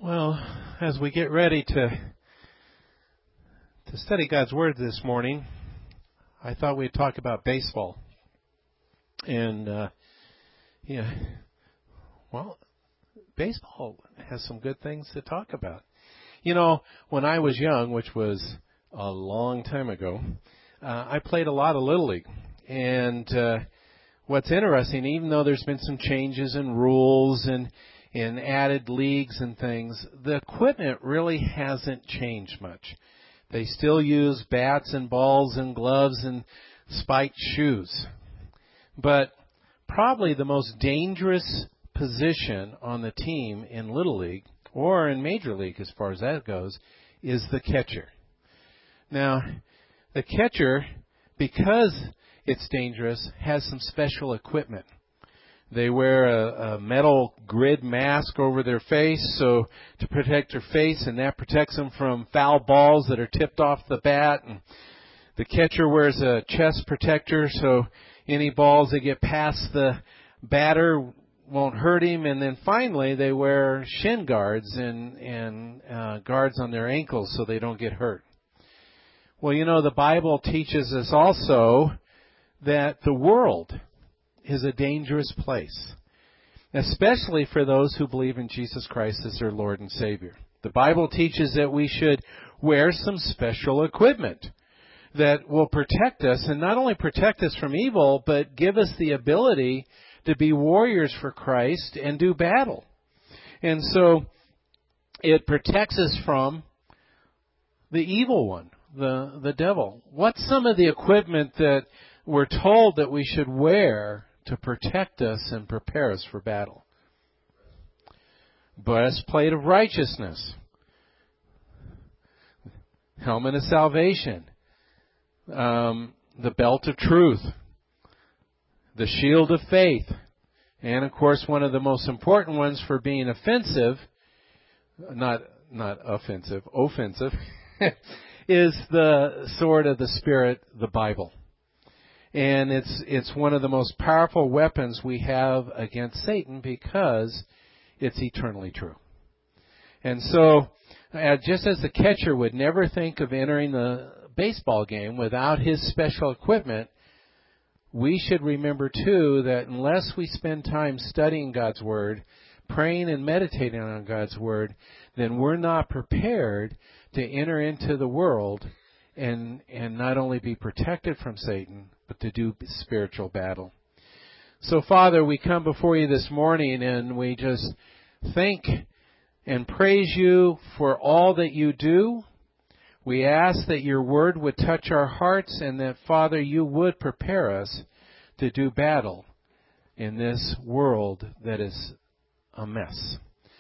Well, as we get ready to study God's Word this morning, I thought we'd talk about baseball. And, baseball has some good things to talk about. You know, when I was young, which was a long time ago, I played a lot of Little League. And what's interesting, even though there's been some changes in rules and added leagues and things, the equipment really hasn't changed much. They still use bats and balls and gloves and spiked shoes. But probably the most dangerous position on the team in Little League, or in Major League as far as that goes, is the catcher. Now, the catcher, because it's dangerous, has some special equipment. They wear a metal grid mask over their face so to protect their face, and that protects them from foul balls that are tipped off the bat. And the catcher wears a chest protector so any balls that get past the batter won't hurt him. And then finally, they wear shin guards and guards on their ankles so they don't get hurt. Well, you know, the Bible teaches us also that the world is a dangerous place, especially for those who believe in Jesus Christ as their Lord and Savior. The Bible teaches that we should wear some special equipment that will protect us, and not only protect us from evil, but give us the ability to be warriors for Christ and do battle. And so it protects us from the evil one, the devil. What's some of the equipment that we're told that we should wear to protect us and prepare us for battle? Breastplate of righteousness, helmet of salvation, the belt of truth, the shield of faith, and of course one of the most important ones for being offensive, not offensive is the sword of the Spirit, the Bible. And it's one of the most powerful weapons we have against Satan because it's eternally true. And so, just as the catcher would never think of entering the baseball game without his special equipment, we should remember, too, that unless we spend time studying God's Word, praying and meditating on God's Word, then we're not prepared to enter into the world and not only be protected from Satan, but to do spiritual battle. So, Father, we come before you this morning and we just thank and praise you for all that you do. We ask that your word would touch our hearts and that, Father, you would prepare us to do battle in this world that is a mess.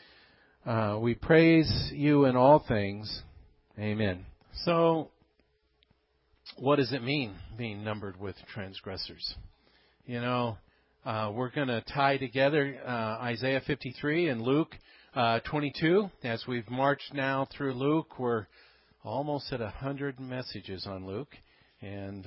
We praise you in all things. Amen. So, what does it mean, being numbered with transgressors? You know, we're going to tie together Isaiah 53 and Luke 22. As we've marched now through Luke, we're almost at 100 messages on Luke, and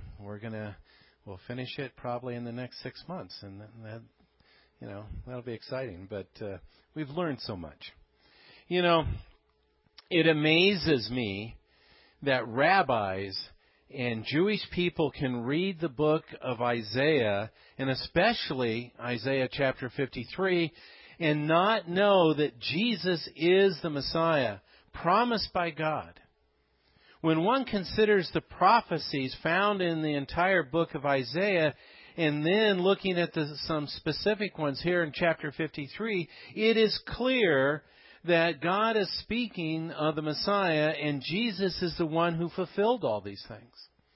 we'll finish it probably in the next 6 months, and that, that'll be exciting. But we've learned so much. You know, it amazes me that rabbis and Jewish people can read the book of Isaiah, and especially Isaiah chapter 53, and not know that Jesus is the Messiah promised by God. When one considers the prophecies found in the entire book of Isaiah, and then looking at some specific ones here in chapter 53, it is clear that God is speaking of the Messiah, and Jesus is the one who fulfilled all these things.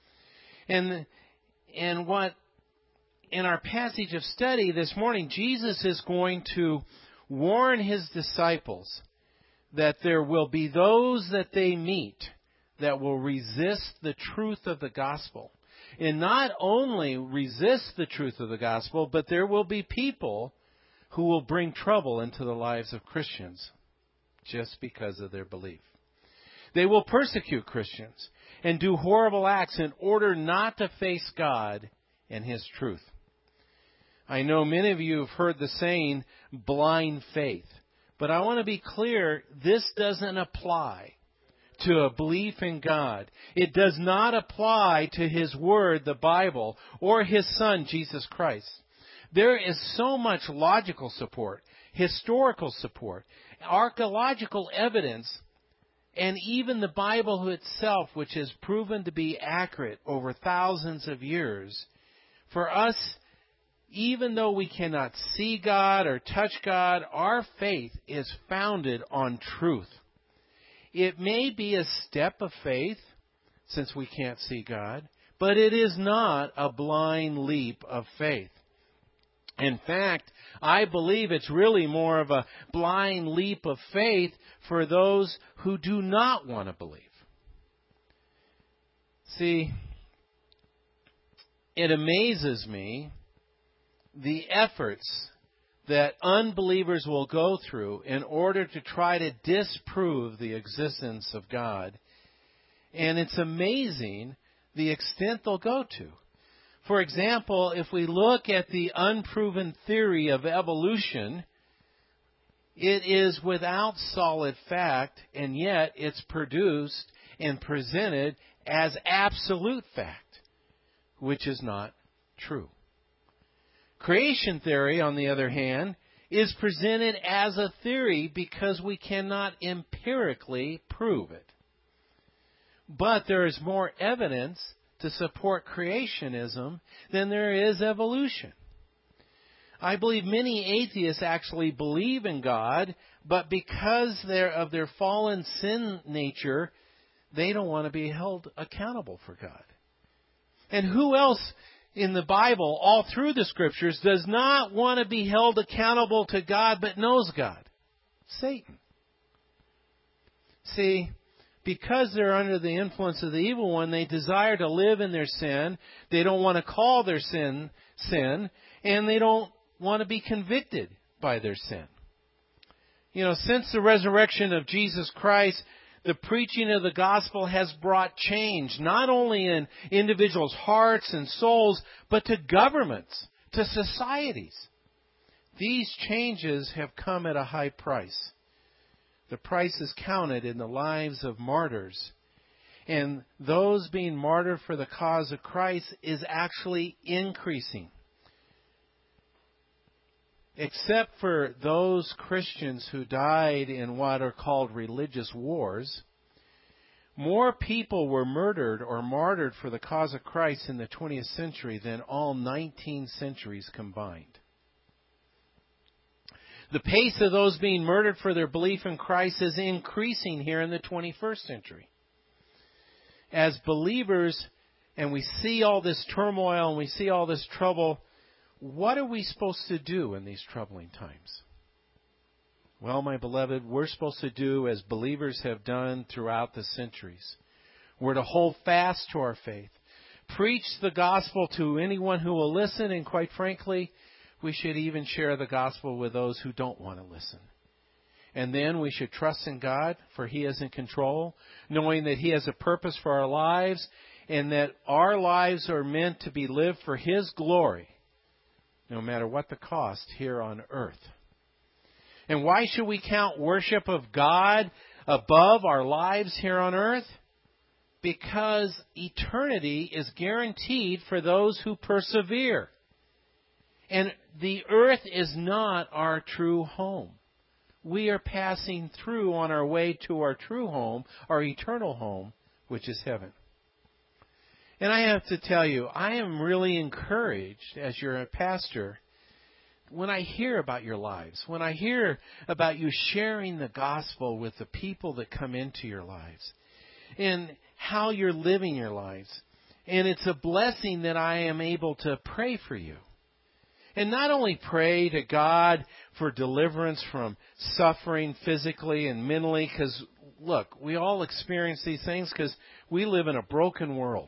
And what in our passage of study this morning, Jesus is going to warn his disciples that there will be those that they meet that will resist the truth of the gospel. And not only resist the truth of the gospel, but there will be people who will bring trouble into the lives of Christians just because of their belief. They will persecute Christians and do horrible acts in order not to face God and His truth. I know many of you have heard the saying, blind faith. But I want to be clear, this doesn't apply to a belief in God. It does not apply to His Word, the Bible, or His Son, Jesus Christ. There is so much logical support, historical support, archaeological evidence, and even the Bible itself, which has proven to be accurate over thousands of years. For us, even though we cannot see God or touch God, our faith is founded on truth. It may be a step of faith, since we can't see God, but it is not a blind leap of faith. In fact, I believe it's really more of a blind leap of faith for those who do not want to believe. See, it amazes me the efforts that unbelievers will go through in order to try to disprove the existence of God. And it's amazing the extent they'll go to. For example, if we look at the unproven theory of evolution, it is without solid fact, and yet it's produced and presented as absolute fact, which is not true. Creation theory, on the other hand, is presented as a theory because we cannot empirically prove it. But there is more evidence to support creationism than there is evolution. I believe many atheists actually believe in God, but because of their fallen sin nature, they don't want to be held accountable for God. And who else in the Bible, all through the Scriptures, does not want to be held accountable to God but knows God? Satan. See, because they're under the influence of the evil one, they desire to live in their sin. They don't want to call their sin, and they don't want to be convicted by their sin. You know, since the resurrection of Jesus Christ, the preaching of the gospel has brought change, not only in individuals' hearts and souls, but to governments, to societies. These changes have come at a high price. The price is counted in the lives of martyrs. And those being martyred for the cause of Christ is actually increasing. Except for those Christians who died in what are called religious wars, more people were murdered or martyred for the cause of Christ in the 20th century than all 19 centuries combined. The pace of those being murdered for their belief in Christ is increasing here in the 21st century. As believers, and we see all this turmoil and we see all this trouble, what are we supposed to do in these troubling times? Well, my beloved, we're supposed to do as believers have done throughout the centuries. We're to hold fast to our faith, preach the gospel to anyone who will listen, and quite frankly, we should even share the gospel with those who don't want to listen. And then we should trust in God, for He is in control, knowing that He has a purpose for our lives, and that our lives are meant to be lived for His glory, no matter what the cost here on earth. And why should we count worship of God above our lives here on earth? Because eternity is guaranteed for those who persevere. And the earth is not our true home. We are passing through on our way to our true home, our eternal home, which is heaven. And I have to tell you, I am really encouraged as your pastor when I hear about your lives, when I hear about you sharing the gospel with the people that come into your lives, and how you're living your lives. And it's a blessing that I am able to pray for you. And not only pray to God for deliverance from suffering physically and mentally, because, look, we all experience these things because we live in a broken world.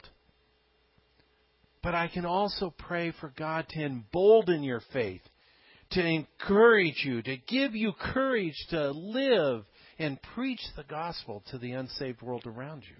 But I can also pray for God to embolden your faith, to encourage you, to give you courage to live and preach the gospel to the unsaved world around you.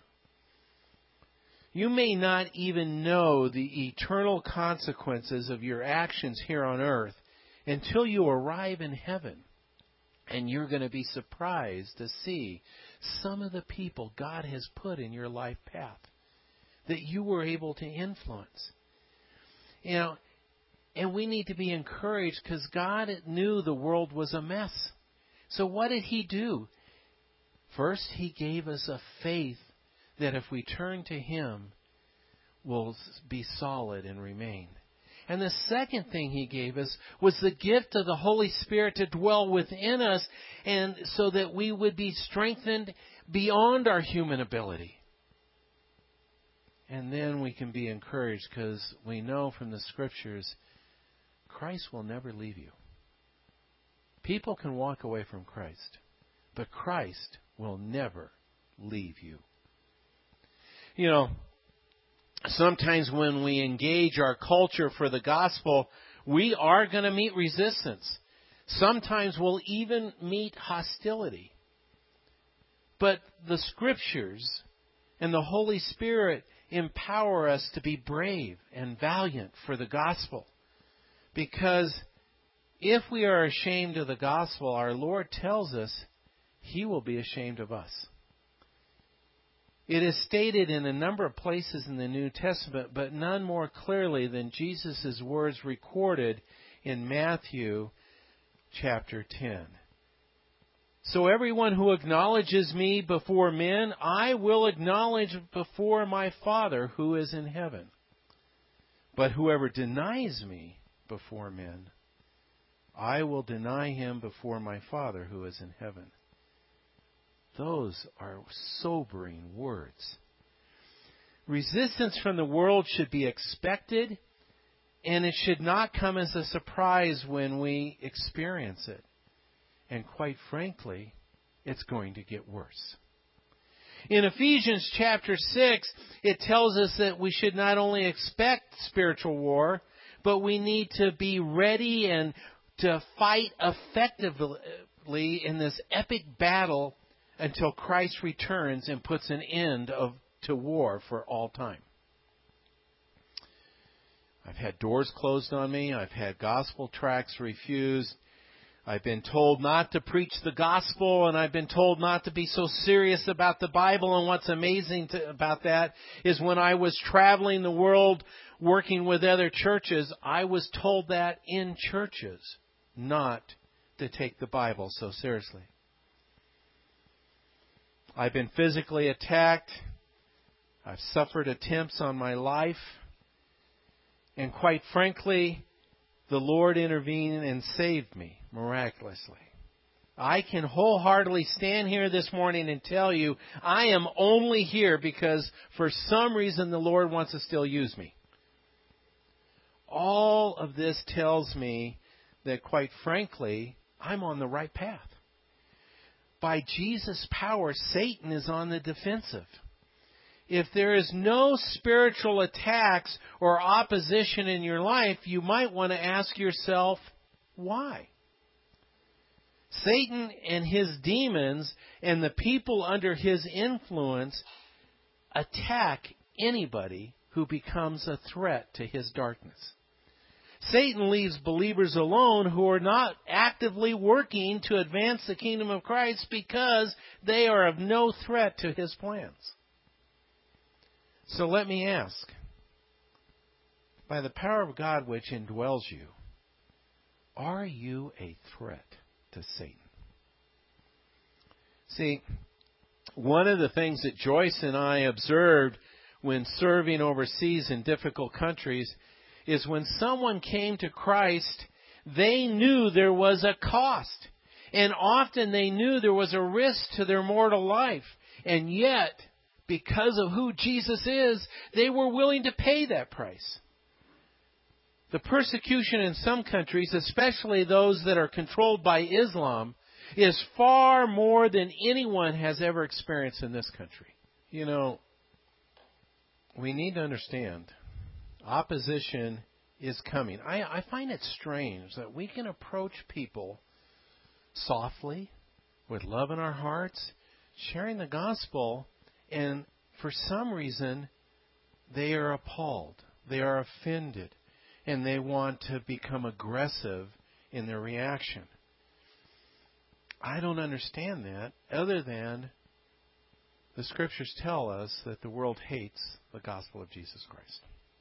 You may not even know the eternal consequences of your actions here on earth until you arrive in heaven. And you're going to be surprised to see some of the people God has put in your life path that you were able to influence. You know, and we need to be encouraged because God knew the world was a mess. So what did He do? First, He gave us a faith that if we turn to Him, will be solid and remain. And the second thing He gave us was the gift of the Holy Spirit to dwell within us, and so that we would be strengthened beyond our human ability. And then we can be encouraged because we know from the Scriptures, Christ will never leave you. People can walk away from Christ, but Christ will never leave you. You know, sometimes when we engage our culture for the gospel, we are going to meet resistance. Sometimes we'll even meet hostility. But the Scriptures and the Holy Spirit empower us to be brave and valiant for the gospel. Because if we are ashamed of the gospel, our Lord tells us He will be ashamed of us. It is stated in a number of places in the New Testament, but none more clearly than Jesus' words recorded in Matthew chapter 10. So everyone who acknowledges me before men, I will acknowledge before my Father who is in heaven. But whoever denies me before men, I will deny him before my Father who is in heaven. Those are sobering words. Resistance from the world should be expected, and it should not come as a surprise when we experience it. And quite frankly, it's going to get worse. In Ephesians chapter 6, it tells us that we should not only expect spiritual war, but we need to be ready and to fight effectively in this epic battle until Christ returns and puts an end to war for all time. I've had doors closed on me. I've had gospel tracts refused. I've been told not to preach the gospel, and I've been told not to be so serious about the Bible. And what's amazing about that is when I was traveling the world working with other churches, I was told that in churches not to take the Bible so seriously. I've been physically attacked. I've suffered attempts on my life. And quite frankly, the Lord intervened and saved me miraculously. I can wholeheartedly stand here this morning and tell you I am only here because for some reason the Lord wants to still use me. All of this tells me that quite frankly, I'm on the right path. By Jesus' power, Satan is on the defensive. If there is no spiritual attacks or opposition in your life, you might want to ask yourself, why? Satan and his demons and the people under his influence attack anybody who becomes a threat to his darkness. Satan leaves believers alone who are not actively working to advance the kingdom of Christ because they are of no threat to his plans. So let me ask, by the power of God which indwells you, are you a threat to Satan? See, one of the things that Joyce and I observed when serving overseas in difficult countries is when someone came to Christ, they knew there was a cost. And often they knew there was a risk to their mortal life. And yet, because of who Jesus is, they were willing to pay that price. The persecution in some countries, especially those that are controlled by Islam, is far more than anyone has ever experienced in this country. You know, we need to understand, opposition is coming. I find it strange that we can approach people softly, with love in our hearts, sharing the gospel, and for some reason, they are appalled. They are offended. And they want to become aggressive in their reaction. I don't understand that other than the Scriptures tell us that the world hates the gospel of Jesus Christ.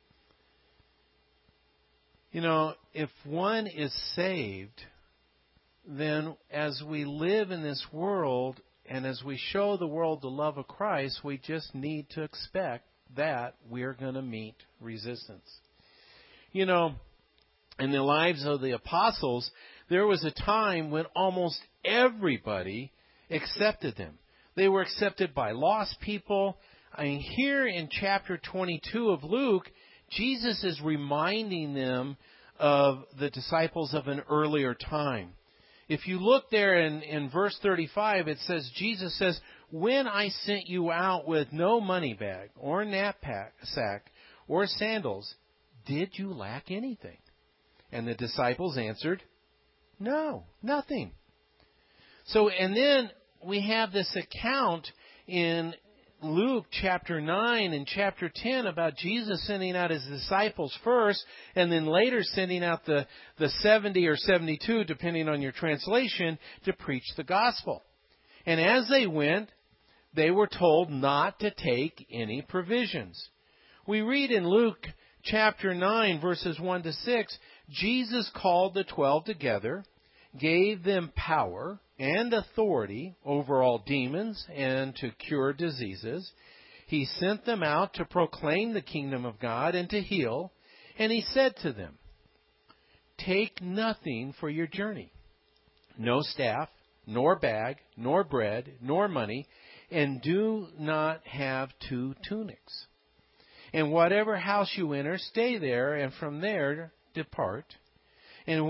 You know, if one is saved, then as we live in this world and as we show the world the love of Christ, we just need to expect that we're going to meet resistance. You know, in the lives of the apostles, there was a time when almost everybody accepted them. They were accepted by lost people. I mean, here in chapter 22 of Luke, Jesus is reminding them of the disciples of an earlier time. If you look there in verse 35, it says, Jesus says, "When I sent you out with no money bag or knapsack or sandals, did you lack anything?" And the disciples answered, "No, nothing." So, and then we have this account in Luke chapter 9 and chapter 10 about Jesus sending out his disciples first and then later sending out the 70 or 72, depending on your translation, to preach the gospel. And as they went, they were told not to take any provisions. We read in Luke chapter 9, verses 1 to 6, Jesus called the 12 together, gave them power and authority over all demons and to cure diseases. He sent them out to proclaim the kingdom of God and to heal. And he said to them, "Take nothing for your journey, no staff, nor bag, nor bread, nor money, and do not have 2 tunics. And whatever house you enter, stay there, and from there depart. And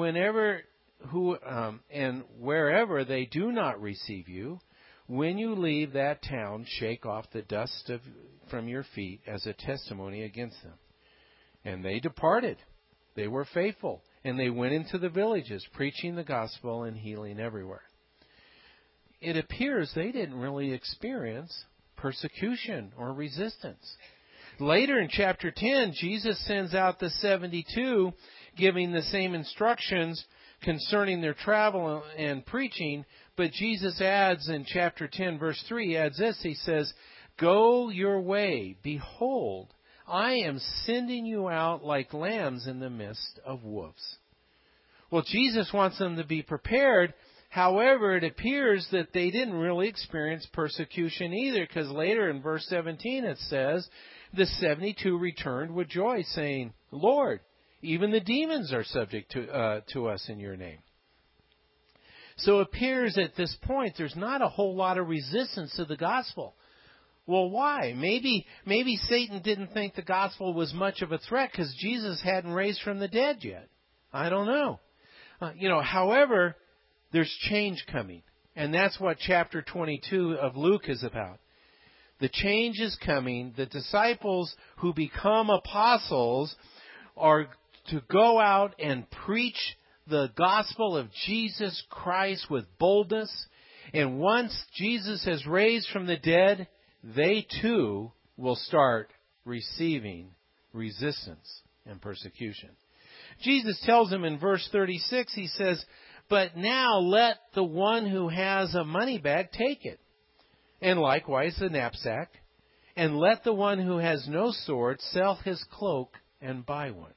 wherever they do not receive you, when you leave that town, shake off the dust from your feet as a testimony against them." And they departed. They were faithful, and they went into the villages, preaching the gospel and healing everywhere. It appears they didn't really experience persecution or resistance. Later in chapter 10, Jesus sends out the 72, giving the same instructions concerning their travel and preaching, but Jesus adds in chapter 10, verse 3, he adds this, he says, "Go your way, behold, I am sending you out like lambs in the midst of wolves." Well, Jesus wants them to be prepared. However, it appears that they didn't really experience persecution either, because later in verse 17 it says, the 72 returned with joy, saying, "Lord, even the demons are subject to us in your name." So it appears at this point there's not a whole lot of resistance to the gospel. Well, why? Maybe Satan didn't think the gospel was much of a threat because Jesus hadn't raised from the dead yet. I don't know. However, there's change coming. And that's what chapter 22 of Luke is about. The change is coming. The disciples who become apostles are to go out and preach the gospel of Jesus Christ with boldness. And once Jesus has raised from the dead, they too will start receiving resistance and persecution. Jesus tells them in verse 36, he says, "But now let the one who has a money bag take it, and likewise the knapsack, and let the one who has no sword sell his cloak and buy one."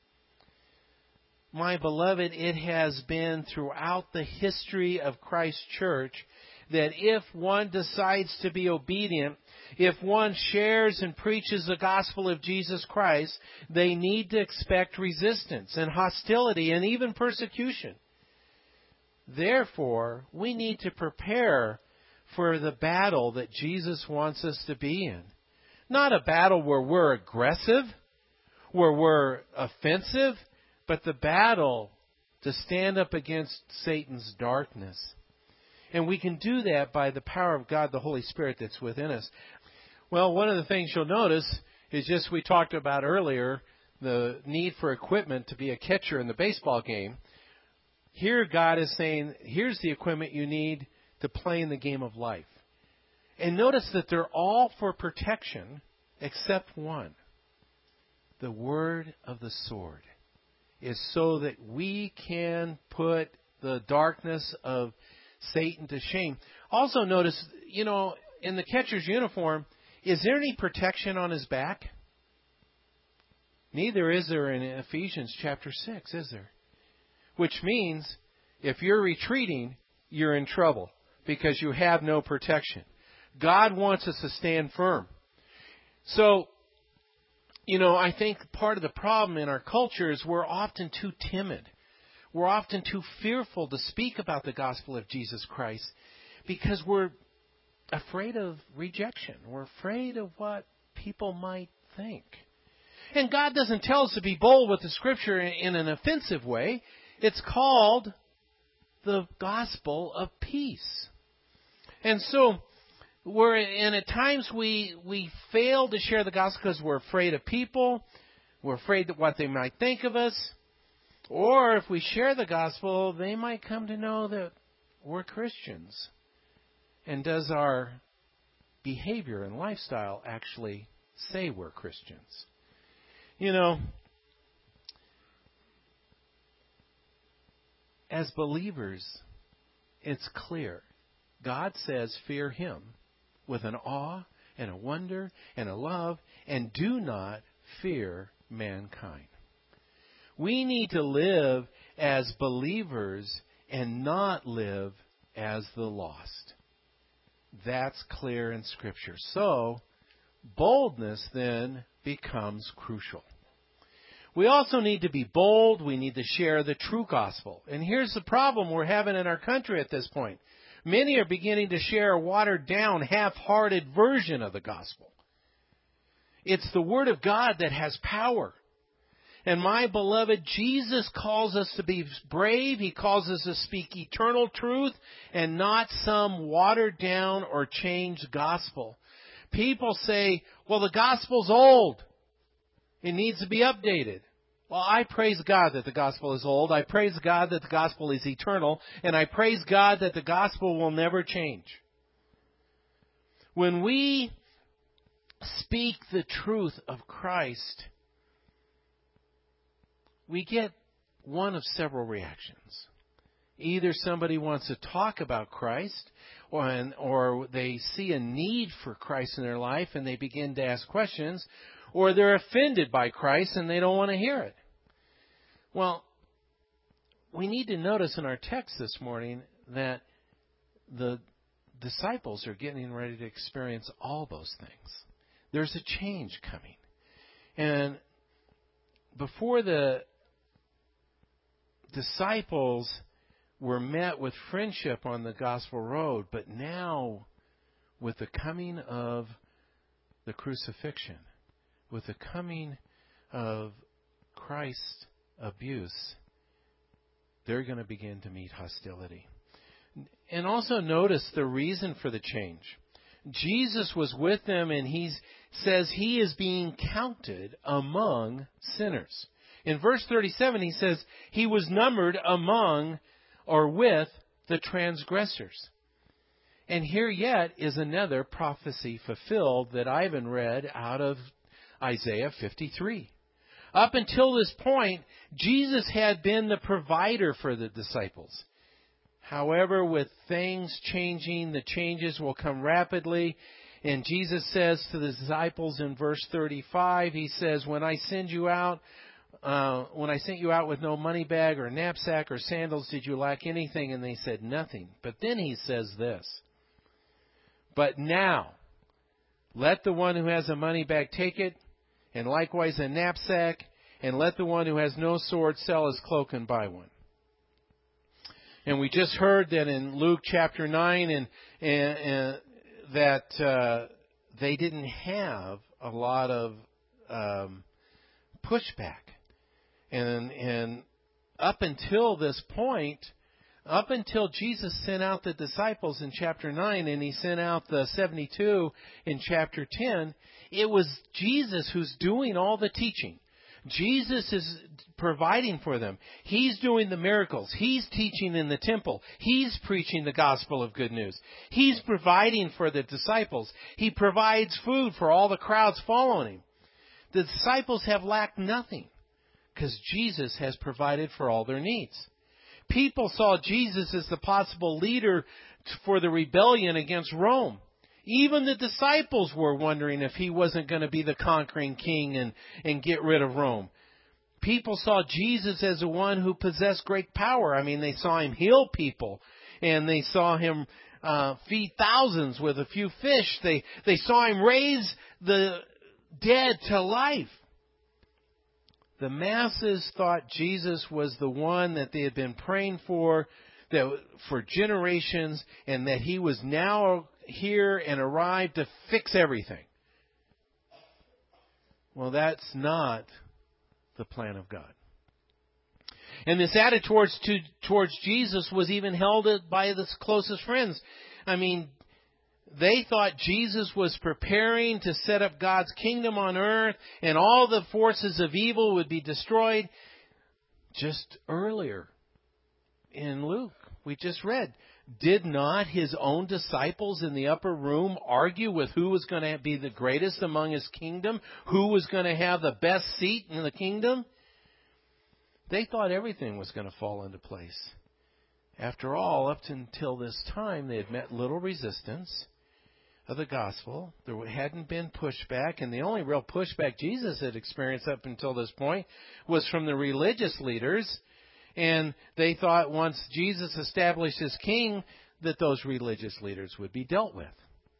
My beloved, it has been throughout the history of Christ's church that if one decides to be obedient, if one shares and preaches the gospel of Jesus Christ, they need to expect resistance and hostility and even persecution. Therefore, we need to prepare for the battle that Jesus wants us to be in. Not a battle where we're aggressive, where we're offensive, but the battle to stand up against Satan's darkness. And we can do that by the power of God, the Holy Spirit that's within us. Well, one of the things you'll notice is just we talked about earlier, the need for equipment to be a catcher in the baseball game. Here God is saying, here's the equipment you need to play in the game of life. And notice that they're all for protection except one. The word of the sword is so that we can put the darkness of Satan to shame. Also notice, in the catcher's uniform, is there any protection on his back? Neither is there in Ephesians chapter 6, is there? Which means if you're retreating, you're in trouble because you have no protection. God wants us to stand firm. So, I think part of the problem in our culture is we're often too timid. We're often too fearful to speak about the gospel of Jesus Christ because we're afraid of rejection. We're afraid of what people might think. And God doesn't tell us to be bold with the Scripture in an offensive way. It's called the gospel of peace. And so, at times we fail to share the gospel because we're afraid of people. We're afraid of what they might think of us. Or if we share the gospel, they might come to know that we're Christians. And does our behavior and lifestyle actually say we're Christians? As believers, it's clear. God says, fear Him with an awe and a wonder and a love, and do not fear mankind. We need to live as believers and not live as the lost. That's clear in Scripture. So, boldness then becomes crucial. We also need to be bold. We need to share the true gospel. And here's the problem we're having in our country at this point. Many are beginning to share a watered-down, half-hearted version of the gospel. It's the Word of God that has power. And my beloved, Jesus calls us to be brave. He calls us to speak eternal truth and not some watered-down or changed gospel. People say, well, the gospel's old. It needs to be updated. Well, I praise God that the gospel is old. I praise God that the gospel is eternal. And I praise God that the gospel will never change. When we speak the truth of Christ, we get one of several reactions. Either somebody wants to talk about Christ, or they see a need for Christ in their life and they begin to ask questions, or they're offended by Christ and they don't want to hear it. Well, we need to notice in our text this morning that the disciples are getting ready to experience all those things. There's a change coming. And before the disciples were met with friendship on the gospel road, but now with the coming of the crucifixion, with the coming of Christ's abuse, they're going to begin to meet hostility. And also notice the reason for the change. Jesus was with them, and he says he is being counted among sinners. In verse 37, he says he was numbered among or with the transgressors. And here yet is another prophecy fulfilled that Ivan read out of Isaiah 53. Up until this point, Jesus had been the provider for the disciples. However, with things changing, the changes will come rapidly. And Jesus says to the disciples in verse 35, he says, when I sent you out with no money bag or knapsack or sandals, did you lack anything? And they said nothing. But then he says this, but now let the one who has a money bag take it, and likewise a knapsack, and let the one who has no sword sell his cloak and buy one. And we just heard that in Luke chapter 9, and that they didn't have a lot of pushback. And up until this point, up until Jesus sent out the disciples in chapter 9 and he sent out the 72 in chapter 10, it was Jesus who's doing all the teaching. Jesus is providing for them. He's doing the miracles. He's teaching in the temple. He's preaching the gospel of good news. He's providing for the disciples. He provides food for all the crowds following him. The disciples have lacked nothing because Jesus has provided for all their needs. People saw Jesus as the possible leader for the rebellion against Rome. Even the disciples were wondering if he wasn't going to be the conquering king and get rid of Rome. People saw Jesus as the one who possessed great power. I mean, they saw him heal people, and they saw him feed thousands with a few fish. They saw him raise the dead to life. The masses thought Jesus was the one that they had been praying for generations, and that he was now here and arrived to fix everything. Well, that's not the plan of God. And this attitude towards Jesus was even held by his closest friends. I mean, they thought Jesus was preparing to set up God's kingdom on earth and all the forces of evil would be destroyed. Just earlier in Luke, we just read, did not his own disciples in the upper room argue with who was going to be the greatest among his kingdom, who was going to have the best seat in the kingdom? They thought everything was going to fall into place. After all, up until this time, they had met little resistance of the gospel. There hadn't been pushback, and the only real pushback Jesus had experienced up until this point was from the religious leaders. And they thought once Jesus established his king, that those religious leaders would be dealt with.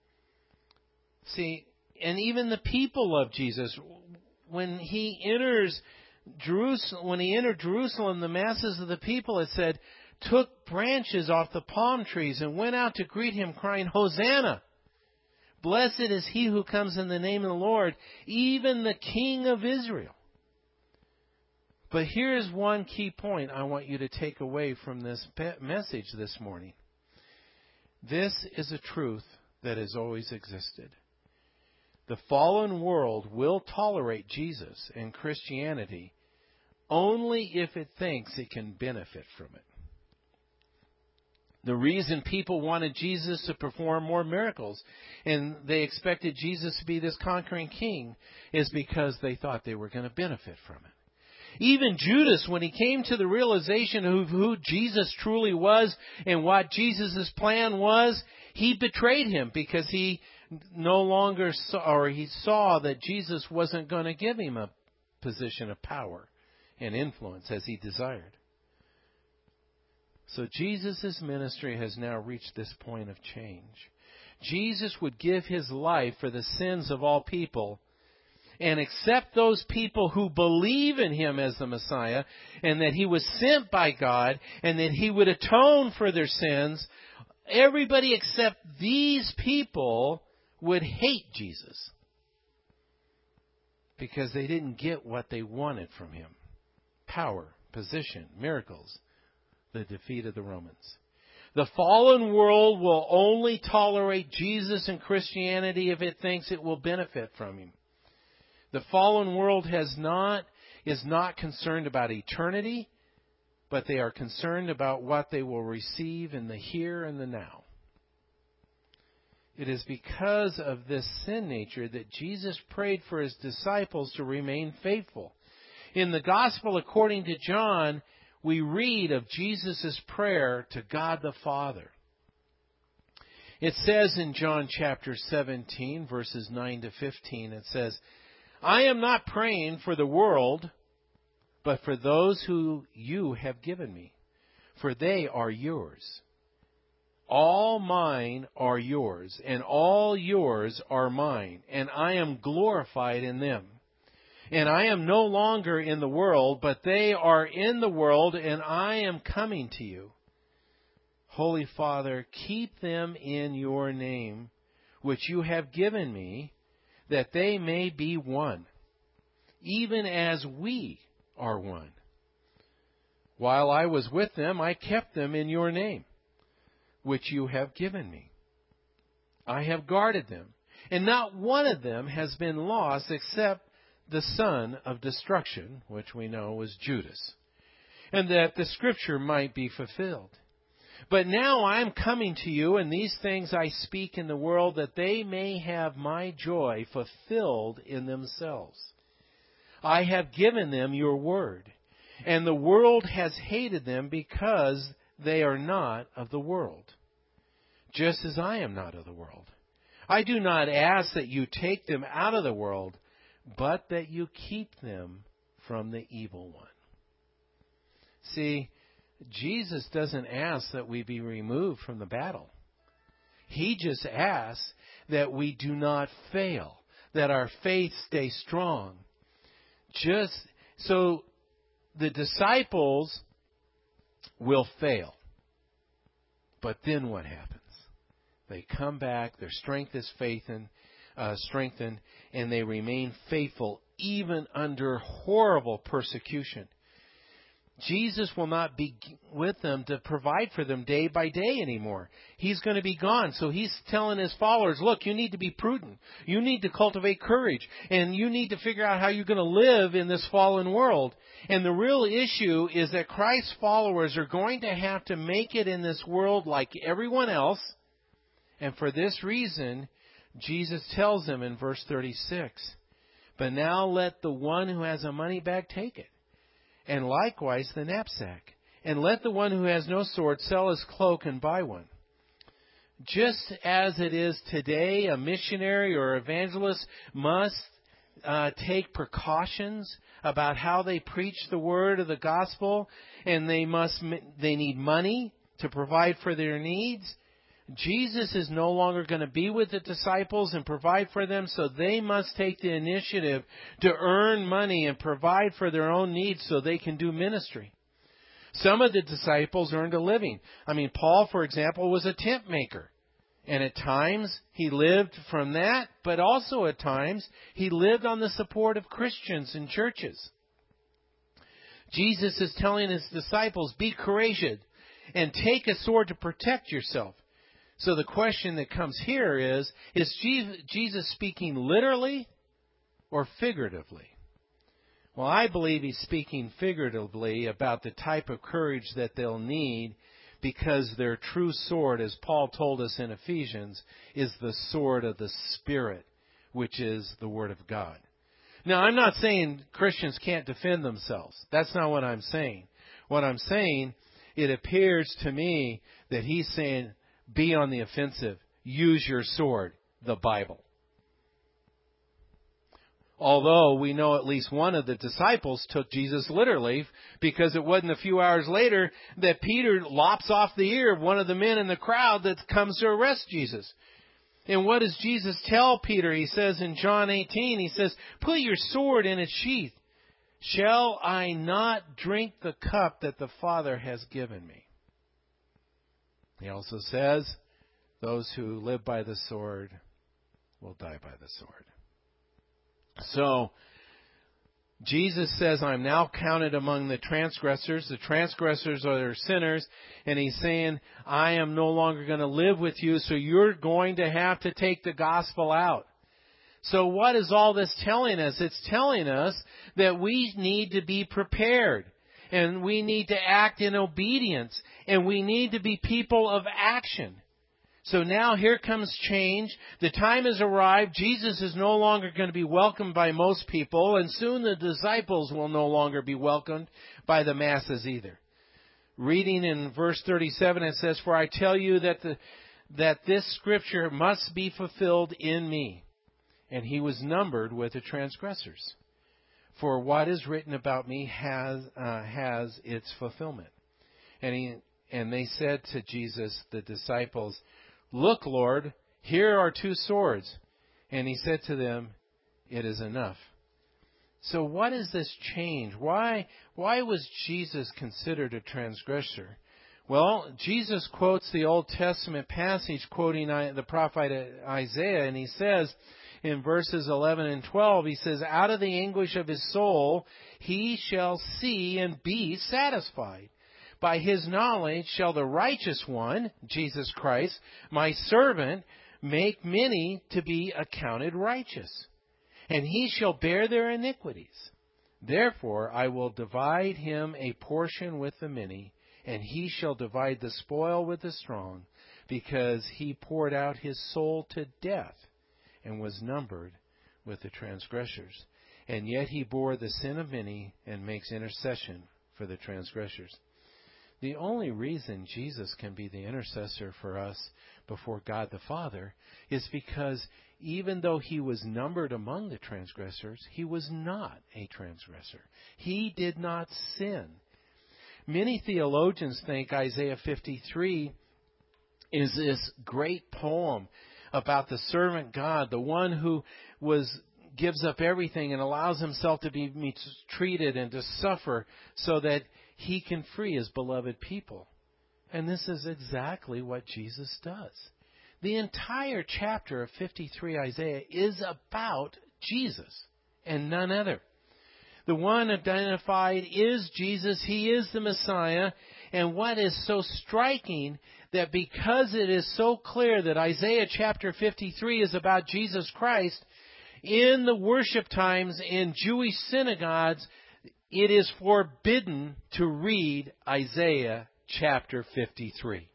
See, and even the people of Jesus, when he entered Jerusalem, the masses of the people, it said, took branches off the palm trees and went out to greet him, crying, Hosanna! Blessed is he who comes in the name of the Lord, even the King of Israel. But here's one key point I want you to take away from this message this morning. This is a truth that has always existed. The fallen world will tolerate Jesus and Christianity only if it thinks it can benefit from it. The reason people wanted Jesus to perform more miracles and they expected Jesus to be this conquering king is because they thought they were going to benefit from it. Even Judas, when he came to the realization of who Jesus truly was and what Jesus' plan was, he betrayed him because he no longer saw, or he saw that Jesus wasn't going to give him a position of power and influence as he desired. So Jesus' ministry has now reached this point of change. Jesus would give his life for the sins of all people and accept those people who believe in him as the Messiah and that he was sent by God and that he would atone for their sins. Everybody except these people would hate Jesus because they didn't get what they wanted from him. Power, position, miracles, the defeat of the Romans. The fallen world will only tolerate Jesus and Christianity if it thinks it will benefit from him. The fallen world is not concerned about eternity, but they are concerned about what they will receive in the here and the now. It is because of this sin nature that Jesus prayed for his disciples to remain faithful. In the Gospel according to John, we read of Jesus' prayer to God the Father. It says in John chapter 17, verses 9 to 15, it says, I am not praying for the world, but for those who you have given me, for they are yours. All mine are yours, and all yours are mine, and I am glorified in them. And I am no longer in the world, but they are in the world, and I am coming to you. Holy Father, keep them in your name, which you have given me, that they may be one, even as we are one. While I was with them, I kept them in your name, which you have given me. I have guarded them, and not one of them has been lost except the son of destruction, which we know was Judas, and that the scripture might be fulfilled. But now I am coming to you, and these things I speak in the world, that they may have my joy fulfilled in themselves. I have given them your word, And the world has hated them because they are not of the world, just as I am not of the world. I do not ask that you take them out of the world, but that you keep them from the evil one. See, Jesus doesn't ask that we be removed from the battle. He just asks that we do not fail, that our faith stay strong. Just so the disciples will fail. But then what happens? They come back, their strength is strengthened, and they remain faithful even under horrible persecution. Jesus will not be with them to provide for them day by day anymore. He's going to be gone. So he's telling his followers, look, you need to be prudent. You need to cultivate courage. And you need to figure out how you're going to live in this fallen world. And the real issue is that Christ's followers are going to have to make it in this world like everyone else. And for this reason, Jesus tells them in verse 36, but now let the one who has a money bag take it, and likewise the knapsack. And let the one who has no sword sell his cloak and buy one. Just as it is today, a missionary or evangelist must take precautions about how they preach the word of the gospel, and they need money to provide for their needs. Jesus is no longer going to be with the disciples and provide for them, so they must take the initiative to earn money and provide for their own needs so they can do ministry. Some of the disciples earned a living. Paul, for example, was a tent maker. And at times he lived from that, but also at times he lived on the support of Christians and churches. Jesus is telling his disciples, be courageous and take a sword to protect yourself. So the question that comes here is Jesus speaking literally or figuratively? Well, I believe he's speaking figuratively about the type of courage that they'll need, because their true sword, as Paul told us in Ephesians, is the sword of the Spirit, which is the Word of God. Now, I'm not saying Christians can't defend themselves. That's not what I'm saying. What I'm saying, it appears to me that he's saying, be on the offensive. Use your sword, the Bible. Although we know at least one of the disciples took Jesus literally, because it wasn't a few hours later that Peter lops off the ear of one of the men in the crowd that comes to arrest Jesus. And what does Jesus tell Peter? He says in John 18, he says, put your sword in its sheath. Shall I not drink the cup that the Father has given me? He also says, those who live by the sword will die by the sword. So, Jesus says, I'm now counted among the transgressors. The transgressors are sinners. And he's saying, I am no longer going to live with you, so you're going to have to take the gospel out. So what is all this telling us? It's telling us that we need to be prepared. And we need to act in obedience. And we need to be people of action. So now here comes change. The time has arrived. Jesus is no longer going to be welcomed by most people. And soon the disciples will no longer be welcomed by the masses either. Reading in verse 37, it says, for I tell you that this scripture must be fulfilled in me. And he was numbered with the transgressors. For what is written about me has its fulfillment. And they said to Jesus, the disciples, look, Lord, here are 2 swords. And he said to them, it is enough. So what is this change? Why was Jesus considered a transgressor? Well, Jesus quotes the Old Testament passage quoting the prophet Isaiah, and he says, in verses 11 and 12, he says, out of the anguish of his soul, he shall see and be satisfied. By his knowledge shall the righteous one, Jesus Christ, my servant, make many to be accounted righteous. And he shall bear their iniquities. Therefore I will divide him a portion with the many, and he shall divide the spoil with the strong, because he poured out his soul to death, and was numbered with the transgressors. And yet he bore the sin of many and makes intercession for the transgressors. The only reason Jesus can be the intercessor for us before God the Father is because even though he was numbered among the transgressors, he was not a transgressor. He did not sin. Many theologians think Isaiah 53 is this great poem about the servant God, the one who gives up everything and allows himself to be mistreated and to suffer so that he can free his beloved people. And this is exactly what Jesus does. The entire chapter of 53 Isaiah is about Jesus and none other. The one identified is Jesus. He is the Messiah. And what is so striking, that because it is so clear that Isaiah chapter 53 is about Jesus Christ, in the worship times in Jewish synagogues, it is forbidden to read Isaiah chapter 53.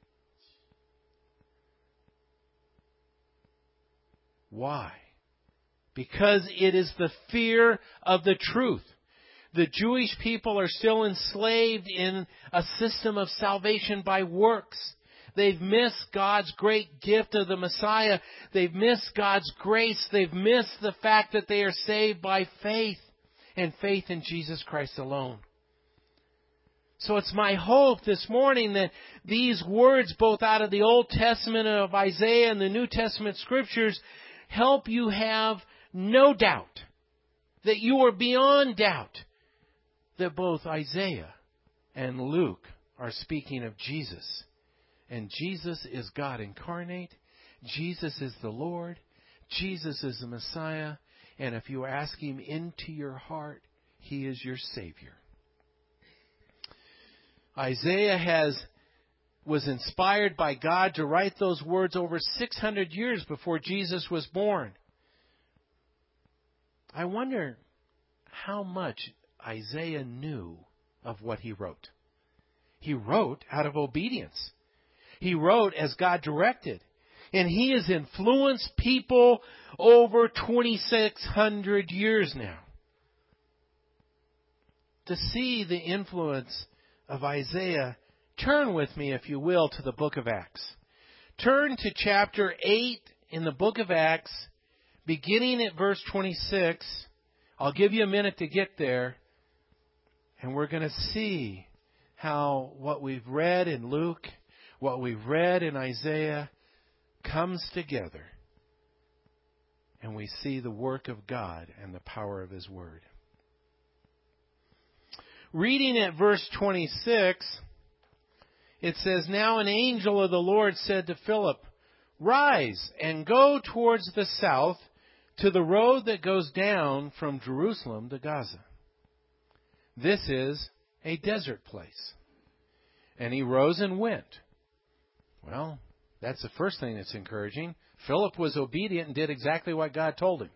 Why? Because it is the fear of the truth. The Jewish people are still enslaved in a system of salvation by works. They've missed God's great gift of the Messiah. They've missed God's grace. They've missed the fact that they are saved by faith, and faith in Jesus Christ alone. So it's my hope this morning that these words, both out of the Old Testament of Isaiah and the New Testament Scriptures, help you have no doubt, that you are beyond doubt, that both Isaiah and Luke are speaking of Jesus. And Jesus is God incarnate. Jesus is the Lord. Jesus is the Messiah. And if you ask Him into your heart, He is your Savior. Isaiah was inspired by God to write those words over 600 years before Jesus was born. I wonder how much Isaiah knew of what he wrote. He wrote out of obedience. He wrote as God directed. And he has influenced people over 2,600 years now. To see the influence of Isaiah, turn with me, if you will, to the book of Acts. Turn to chapter 8 in the book of Acts, beginning at verse 26. I'll give you a minute to get there. And we're going to see how what we've read in Luke, what we've read in Isaiah, comes together. And we see the work of God and the power of His Word. Reading at verse 26, it says, "Now an angel of the Lord said to Philip, 'Rise and go towards the south to the road that goes down from Jerusalem to Gaza. This is a desert place.' And he rose and went." Well, that's the first thing that's encouraging. Philip was obedient and did exactly what God told him.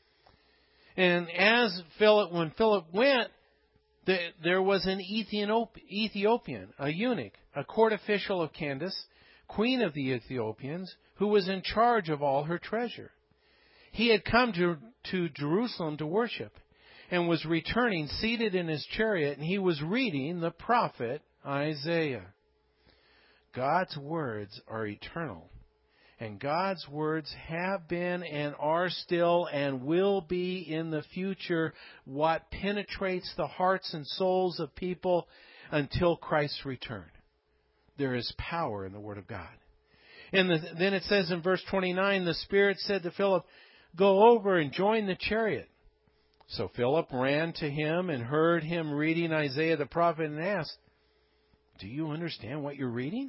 And when Philip went, there was an Ethiopian, a eunuch, a court official of Candace, queen of the Ethiopians, who was in charge of all her treasure. He had come to Jerusalem to worship and was returning seated in his chariot, and he was reading the prophet Isaiah. God's words are eternal, and God's words have been and are still and will be in the future what penetrates the hearts and souls of people until Christ's return. There is power in the Word of God. And then it says in verse 29, the Spirit said to Philip, "Go over and join the chariot." So Philip ran to him and heard him reading Isaiah the prophet and asked, "Do you understand what you're reading?"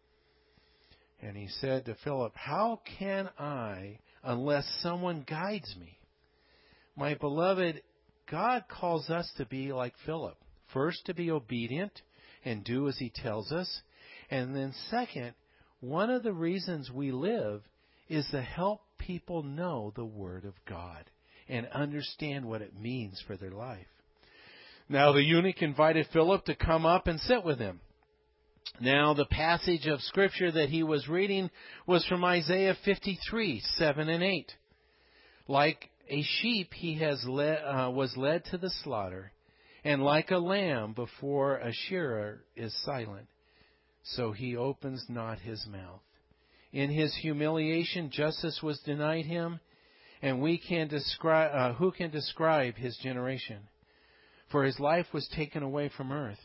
And he said to Philip, "How can I unless someone guides me?" My beloved, God calls us to be like Philip. First, to be obedient and do as He tells us. And then second, one of the reasons we live is to help people know the Word of God and understand what it means for their life. Now the eunuch invited Philip to come up and sit with him. Now the passage of Scripture that he was reading was from Isaiah 53, 7 and 8. "Like a sheep he was led to the slaughter, and like a lamb before a shearer is silent, so he opens not his mouth. In his humiliation, justice was denied him, and who can describe his generation? For his life was taken away from earth.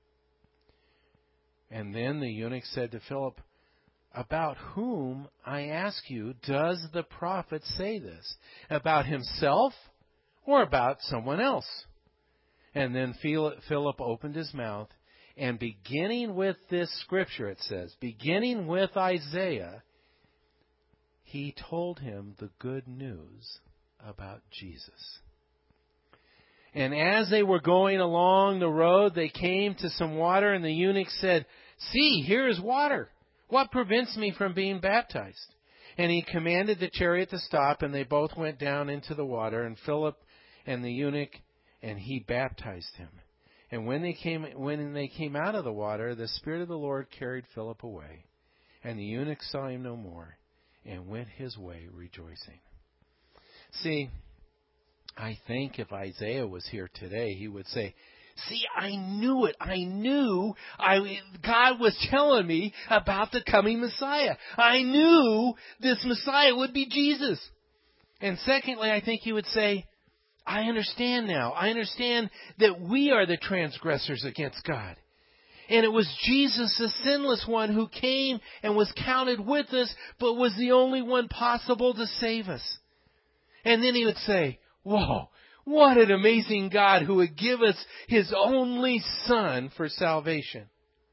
And then the eunuch said to Philip, about whom, I ask you, does the prophet say this? About himself or about someone else? And then Philip opened his mouth, and beginning with this scripture, it says, beginning with Isaiah, he told him the good news about Jesus. And as they were going along the road, they came to some water, and the eunuch said, see, here is water. What prevents me from being baptized? And he commanded the chariot to stop, and they both went down into the water, and Philip and the eunuch, and he baptized him. And when they came out of the water, the Spirit of the Lord carried Philip away, and the eunuch saw him no more, and went his way rejoicing. See, I think if Isaiah was here today, he would say, see, I knew it. I knew God was telling me about the coming Messiah. I knew this Messiah would be Jesus. And secondly, I think he would say, I understand now. I understand that we are the transgressors against God. And it was Jesus, the sinless one, who came and was counted with us, but was the only one possible to save us. And then he would say, whoa, what an amazing God who would give us His only Son for salvation.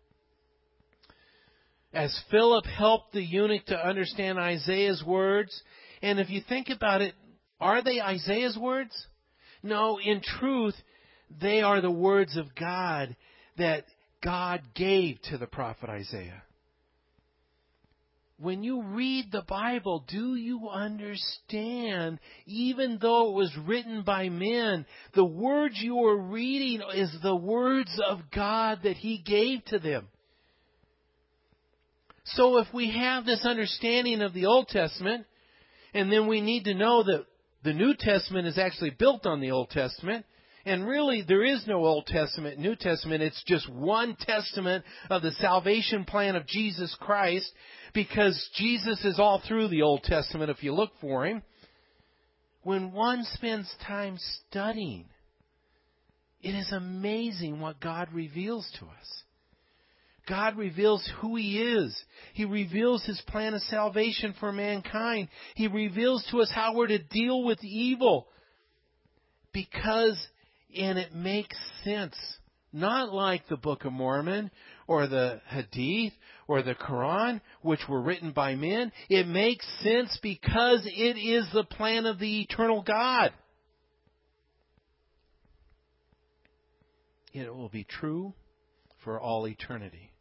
As Philip helped the eunuch to understand Isaiah's words, and if you think about it, are they Isaiah's words? No, in truth, they are the words of God that God gave to the prophet Isaiah. When you read the Bible, do you understand, even though it was written by men, the words you are reading is the words of God that He gave to them? So if we have this understanding of the Old Testament, and then we need to know that the New Testament is actually built on the Old Testament, and really there is no Old Testament, New Testament, it's just one testament of the salvation plan of Jesus Christ, because Jesus is all through the Old Testament if you look for Him. When one spends time studying, it is amazing what God reveals to us. God reveals who He is. He reveals His plan of salvation for mankind. He reveals to us how we're to deal with evil. And it makes sense. Not like the Book of Mormon or the Hadith or the Quran, which were written by men. It makes sense because it is the plan of the eternal God. It will be true for all eternity.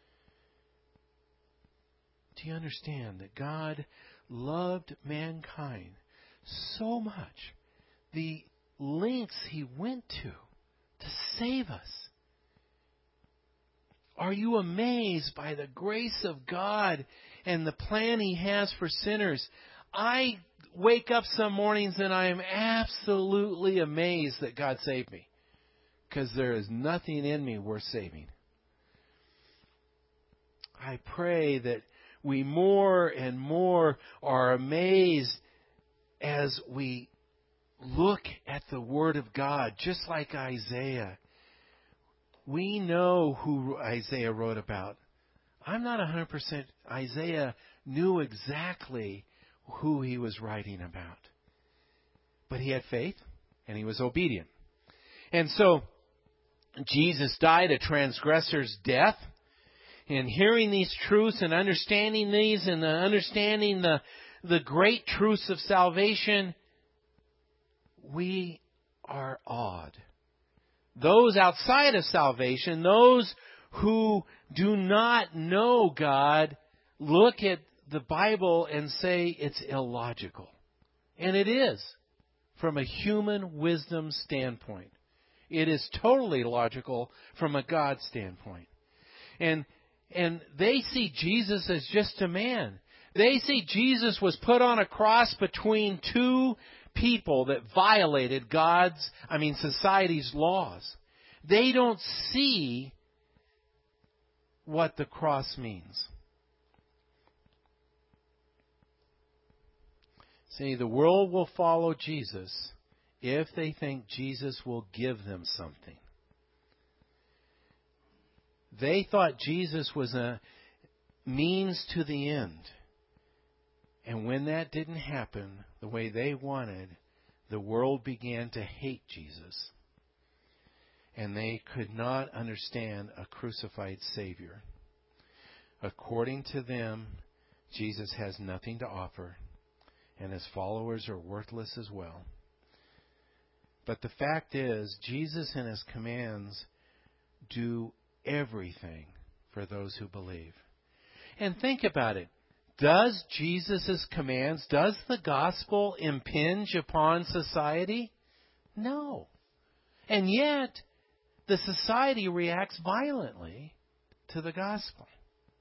Do you understand that God loved mankind so much? The lengths He went to save us. Are you amazed by the grace of God and the plan He has for sinners? I wake up some mornings and I am absolutely amazed that God saved me, because there is nothing in me worth saving. I pray that we more and more are amazed as we look at the Word of God, just like Isaiah. We know who Isaiah wrote about. I'm not 100%. Isaiah knew exactly who he was writing about. But he had faith, and he was obedient. And so, Jesus died a transgressor's death. And hearing these truths and understanding these and understanding the great truths of salvation, we are awed. Those outside of salvation, those who do not know God, look at the Bible and say it's illogical. And it is, from a human wisdom standpoint. It is totally logical from a God standpoint. And they see Jesus as just a man. They see Jesus was put on a cross between two people that violated society's laws. They don't see what the cross means. See, the world will follow Jesus if they think Jesus will give them something. They thought Jesus was a means to the end. And when that didn't happen the way they wanted, the world began to hate Jesus. And they could not understand a crucified Savior. According to them, Jesus has nothing to offer, and his followers are worthless as well. But the fact is, Jesus and his commands do everything for those who believe. And think about it. Does Jesus' commands, does the gospel impinge upon society? No. And yet, the society reacts violently to the gospel.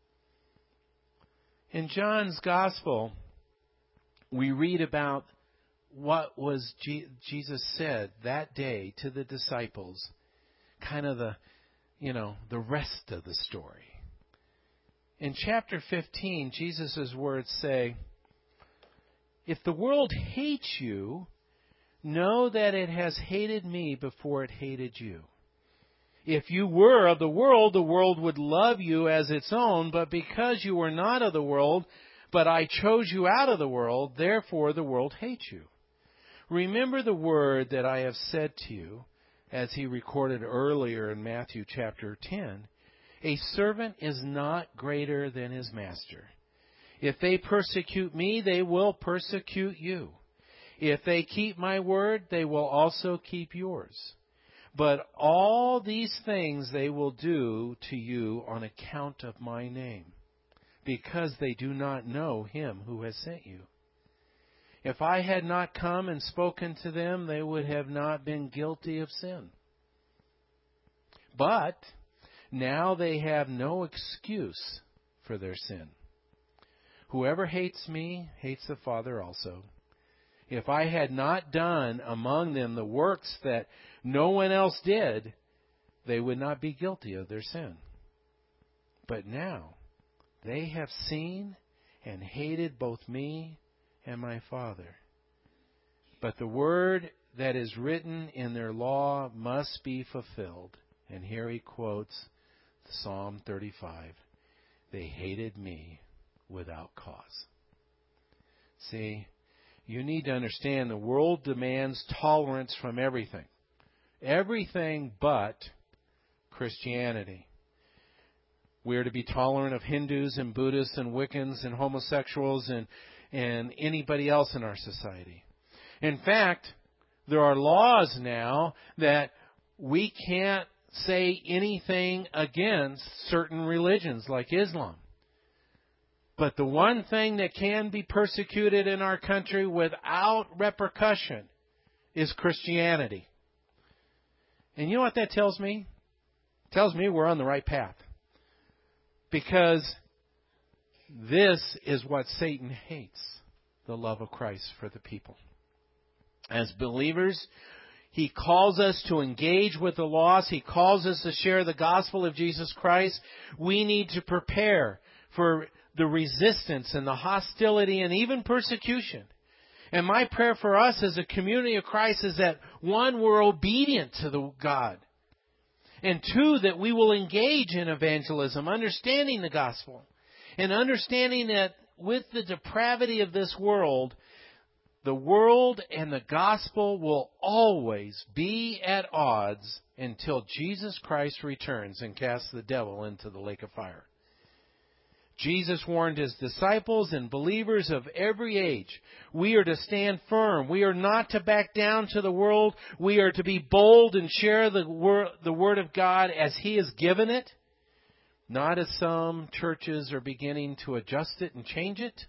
In John's gospel, we read about what was Jesus said that day to the disciples, kind of the rest of the story. In chapter 15, Jesus' words say, "If the world hates you, know that it has hated me before it hated you. If you were of the world would love you as its own, but because you were not of the world, but I chose you out of the world, therefore the world hates you. Remember the word that I have said to you," as he recorded earlier in Matthew chapter 10, "A servant is not greater than his master. If they persecute me, they will persecute you. If they keep my word, they will also keep yours. But all these things they will do to you on account of my name, because they do not know him who has sent you. If I had not come and spoken to them, they would have not been guilty of sin. But now they have no excuse for their sin. Whoever hates me hates the Father also. If I had not done among them the works that no one else did, they would not be guilty of their sin. But now they have seen and hated both me and my Father. But the word that is written in their law must be fulfilled." And here he quotes Psalm 35. "They hated me without cause." See, you need to understand the world demands tolerance from everything. Everything but Christianity. We are to be tolerant of Hindus and Buddhists and Wiccans and homosexuals and anybody else in our society. In fact, there are laws now that we can't say anything against certain religions like Islam. But the one thing that can be persecuted in our country without repercussion is Christianity. And you know what that tells me? It tells me we're on the right path. Because this is what Satan hates, the love of Christ for the people. As believers, he calls us to engage with the lost. He calls us to share the gospel of Jesus Christ. We need to prepare for the resistance and the hostility and even persecution. And my prayer for us as a community of Christ is that, one, we're obedient to the God. And two, that we will engage in evangelism, understanding the gospel. And understanding that with the depravity of this world, the world and the gospel will always be at odds until Jesus Christ returns and casts the devil into the lake of fire. Jesus warned his disciples and believers of every age. We are to stand firm. We are not to back down to the world. We are to be bold and share the word of God as he has given it, not as some churches are beginning to adjust it and change it.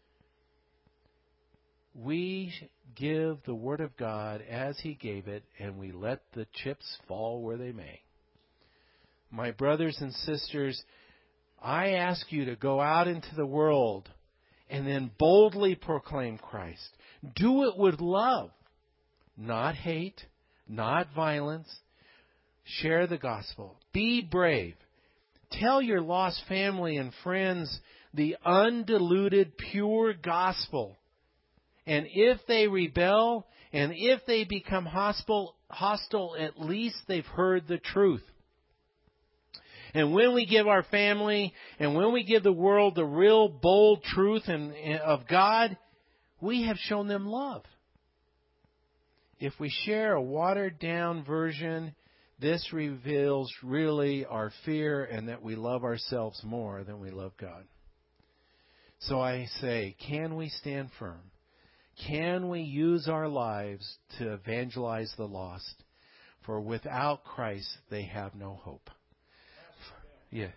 We give the word of God as he gave it, and we let the chips fall where they may. My brothers and sisters, I ask you to go out into the world and then boldly proclaim Christ. Do it with love, not hate, not violence. Share the gospel. Be brave. Tell your lost family and friends the undiluted, pure gospel. And if they rebel, and if they become hostile, at least they've heard the truth. And when we give our family, and when we give the world the real bold truth of God, we have shown them love. If we share a watered-down version, this reveals really our fear and that we love ourselves more than we love God. So I say, can we stand firm? Can we use our lives to evangelize the lost? For without Christ, they have no hope. Yeah.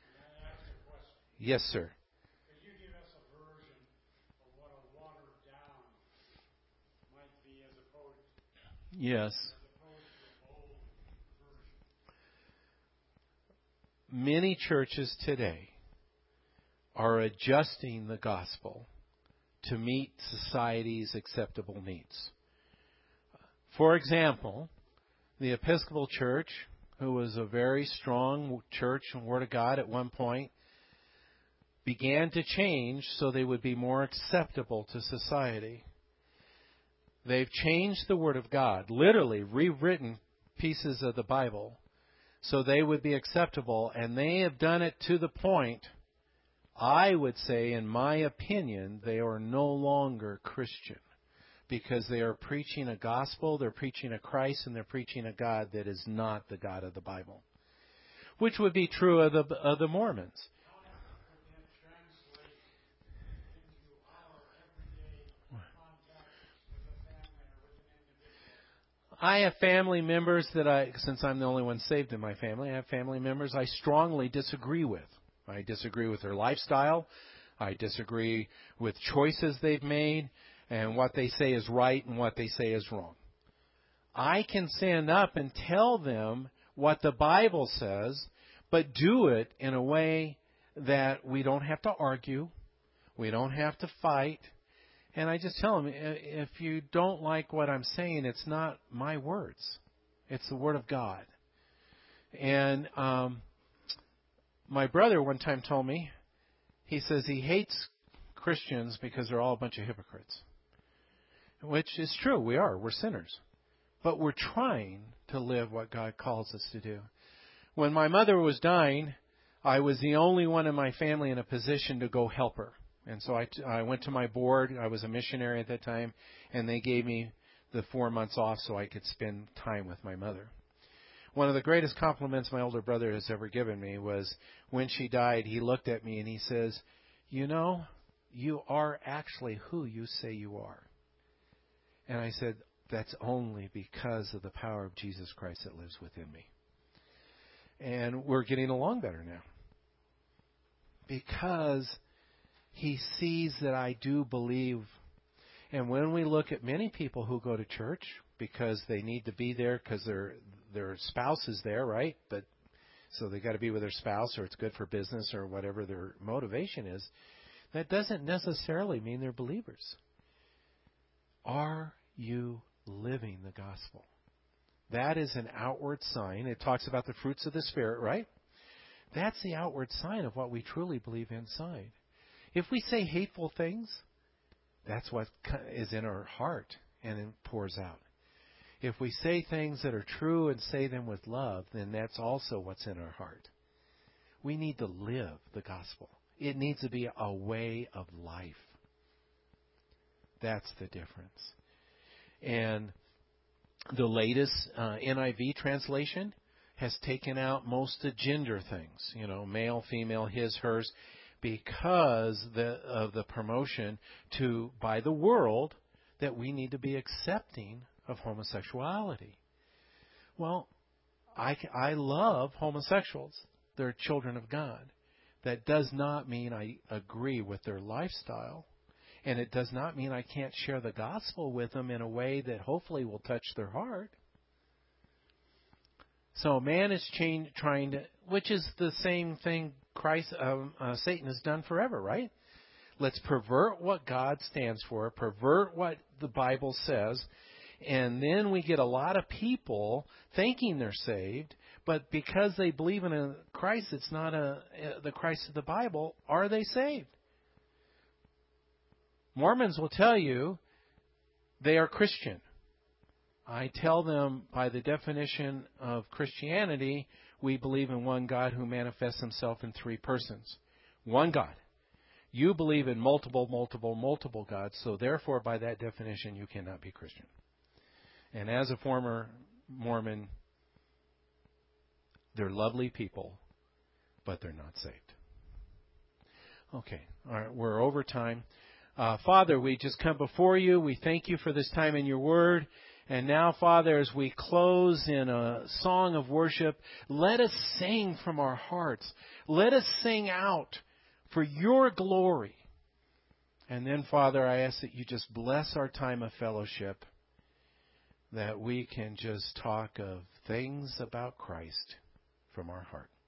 Yes, sir. Could you give us a version of what a watered down might be as opposed Yes. to a bold version? Many churches today are adjusting the gospel to meet society's acceptable needs. For example, the Episcopal Church, who was a very strong church and Word of God at one point, began to change so they would be more acceptable to society. They've changed the Word of God, literally rewritten pieces of the Bible, so they would be acceptable, and they have done it to the point, I would say, in my opinion, they are no longer Christian. Because they are preaching a gospel, they're preaching a Christ, and they're preaching a God that is not the God of the Bible. Which would be true of the Mormons. How would that translate into our everyday contact with a family or with an individual? I have family members that since I'm the only one saved in my family, I have family members I strongly disagree with. I disagree with their lifestyle. I disagree with choices they've made. And what they say is right and what they say is wrong. I can stand up and tell them what the Bible says, but do it in a way that we don't have to argue, we don't have to fight. And I just tell them, if you don't like what I'm saying, it's not my words. It's the Word of God. And my brother one time told me, he says he hates Christians because they're all a bunch of hypocrites. Which is true, we are. We're sinners. But we're trying to live what God calls us to do. When my mother was dying, I was the only one in my family in a position to go help her. And so I went to my board. I was a missionary at that time, and they gave me the 4 months off so I could spend time with my mother. One of the greatest compliments my older brother has ever given me was when she died, he looked at me and he says, "You know, you are actually who you say you are." And I said, that's only because of the power of Jesus Christ that lives within me. And we're getting along better now. Because he sees that I do believe. And when we look at many people who go to church because they need to be there because their spouse is there, right? But so they got to be with their spouse, or it's good for business, or whatever their motivation is, that doesn't necessarily mean they're believers. Are you living the gospel? That is an outward sign. It talks about the fruits of the Spirit, right? That's the outward sign of what we truly believe inside. If we say hateful things, that's what is in our heart and it pours out. If we say things that are true and say them with love, then that's also what's in our heart. We need to live the gospel. It needs to be a way of life. That's the difference. And the latest NIV translation has taken out most of the gender things, male, female, his, hers, because of the promotion by the world that we need to be accepting of homosexuality. Well, I love homosexuals. They're children of God. That does not mean I agree with their lifestyle. And it does not mean I can't share the gospel with them in a way that hopefully will touch their heart. So man is trying to, which is the same thing Satan has done forever, right? Let's pervert what God stands for, pervert what the Bible says, and then we get a lot of people thinking they're saved, But because they believe in a Christ that's not the Christ of the Bible, are they saved? Mormons will tell you they are Christian. I tell them by the definition of Christianity, we believe in one God who manifests himself in three persons. One God. You believe in multiple gods, so therefore by that definition you cannot be Christian. And as a former Mormon, they're lovely people, but they're not saved. Okay, all right, we're over time. Father, we just come before you. We thank you for this time in your word. And now, Father, as we close in a song of worship, let us sing from our hearts. Let us sing out for your glory. And then, Father, I ask that you just bless our time of fellowship, that we can just talk of things about Christ from our heart.